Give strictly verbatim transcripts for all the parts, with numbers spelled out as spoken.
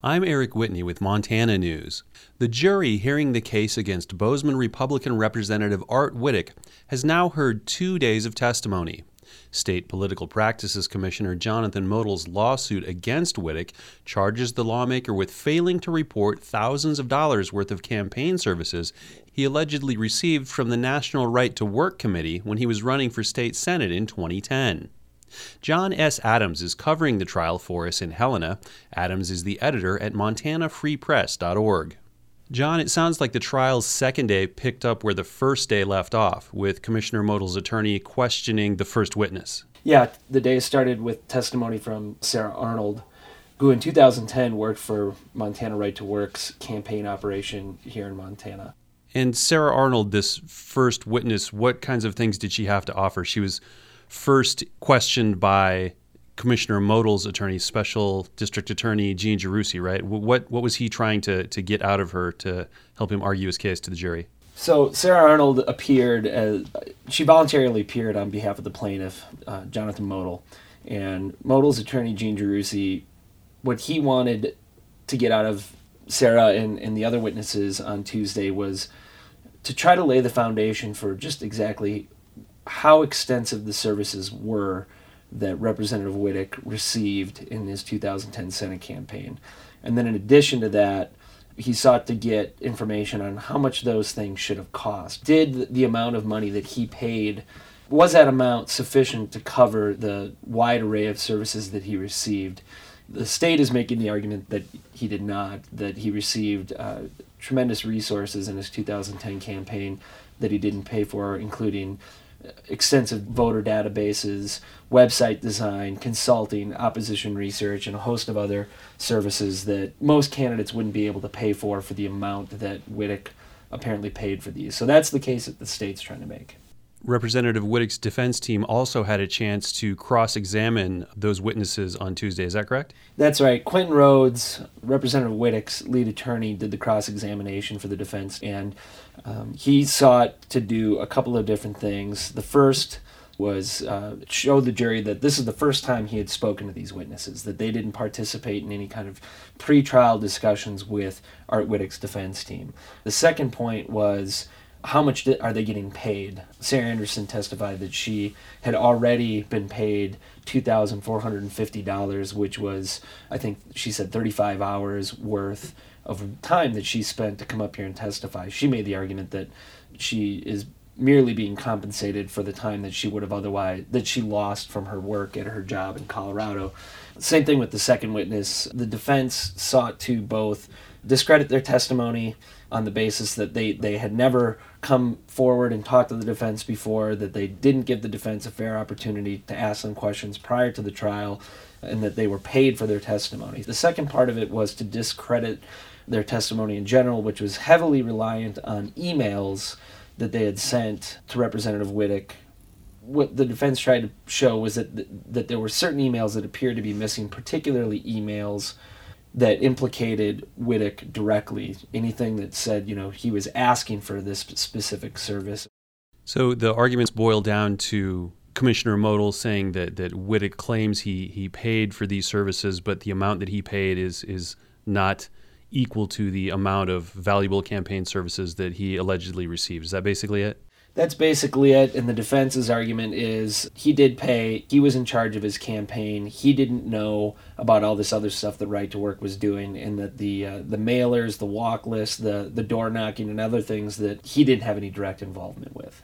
I'm Eric Whitney with Montana News. The jury hearing the case against Bozeman Republican Representative Art Wittich has now heard two days of testimony. State Political Practices Commissioner Jonathan Modell's lawsuit against Wittich charges the lawmaker with failing to report thousands of dollars worth of campaign services he allegedly received from the National Right to Work Committee when he was running for state senate in twenty ten. John S. Adams is covering the trial for us in Helena. Adams is the editor at montana free press dot org. John, it sounds like the trial's second day picked up where the first day left off, with Commissioner Modell's attorney questioning the first witness. Yeah, the day started with testimony from Sarah Arnold, who in two thousand ten worked for Montana Right to Work's campaign operation here in Montana. And Sarah Arnold, this first witness, what kinds of things did she have to offer? She was first questioned by Commissioner Modell's attorney, Special District Attorney Gene Giarrusi, right? What what was he trying to, to get out of her to help him argue his case to the jury? So Sarah Arnold appeared as, she voluntarily appeared on behalf of the plaintiff, uh, Jonathan Modell. And Modell's attorney, Gene Giarrusi, what he wanted to get out of Sarah and, and the other witnesses on Tuesday was to try to lay the foundation for just exactly how extensive the services were that Representative Wittich received in his two thousand ten Senate campaign. And then in addition to that, he sought to get information on how much those things should have cost. Did the amount of money that he paid, was that amount sufficient to cover the wide array of services that he received? The state is making the argument that he did not, that he received uh, tremendous resources in his two thousand ten campaign that he didn't pay for, including extensive voter databases, website design, consulting, opposition research, and a host of other services that most candidates wouldn't be able to pay for for the amount that Wittich apparently paid for these. So that's the case that the state's trying to make. Representative Wittich's defense team also had a chance to cross-examine those witnesses on Tuesday. Is that correct? That's right. Quentin Rhodes, Representative Wittich's lead attorney, did the cross-examination for the defense, and um, he sought to do a couple of different things. The first was uh, show the jury that this is the first time he had spoken to these witnesses, that they didn't participate in any kind of pre-trial discussions with Art Wittich's defense team. The second point was, how much are they getting paid? Sarah Anderson testified that she had already been paid two thousand four hundred fifty dollars, which was, I think she said, thirty-five hours worth of time that she spent to come up here and testify. She made the argument that she is merely being compensated for the time that she would have otherwise, that she lost from her work at her job in Colorado. Same thing with the second witness. The defense sought to both discredit their testimony on the basis that they, they had never come forward and talked to the defense before, that they didn't give the defense a fair opportunity to ask them questions prior to the trial, and that they were paid for their testimony. The second part of it was to discredit their testimony in general, which was heavily reliant on emails that they had sent to Representative Wittich. What the defense tried to show was that th- that there were certain emails that appeared to be missing, particularly emails that implicated Wittich directly, anything that said, you know, he was asking for this specific service. So the arguments boil down to Commissioner Modell saying that, that Wittich claims he, he paid for these services, but the amount that he paid is is not equal to the amount of valuable campaign services that he allegedly received. Is that basically it? That's basically it, and the defense's argument is he did pay, he was in charge of his campaign, he didn't know about all this other stuff that Right to Work was doing, and that the uh, the mailers, the walk list, the, the door knocking, and other things that he didn't have any direct involvement with.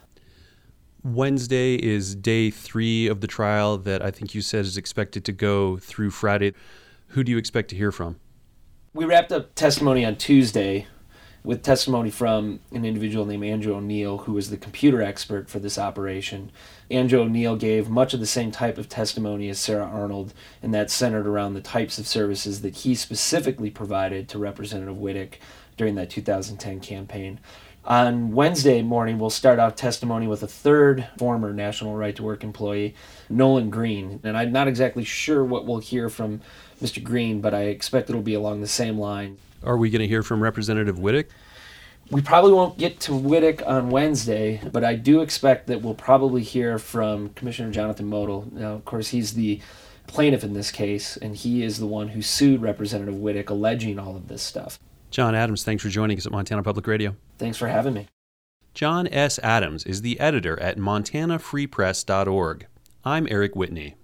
Wednesday is day three of the trial that I think you said is expected to go through Friday. Who do you expect to hear from? We wrapped up testimony on Tuesday with testimony from an individual named Andrew O'Neill, who was the computer expert for this operation. Andrew O'Neill gave much of the same type of testimony as Sarah Arnold, and that's centered around the types of services that he specifically provided to Representative Wittich during that two thousand ten campaign. On Wednesday morning, we'll start out testimony with a third former National Right to Work employee, Nolan Green. And I'm not exactly sure what we'll hear from Mister Green, but I expect it'll be along the same line. Are we going to hear from Representative Wittich? We probably won't get to Wittich on Wednesday, but I do expect that we'll probably hear from Commissioner Jonathan Modell. Now, of course, he's the plaintiff in this case, and he is the one who sued Representative Whittock, alleging all of this stuff. John Adams, thanks for joining us at Montana Public Radio. Thanks for having me. John S. Adams is the editor at montana free press dot org. I'm Eric Whitney.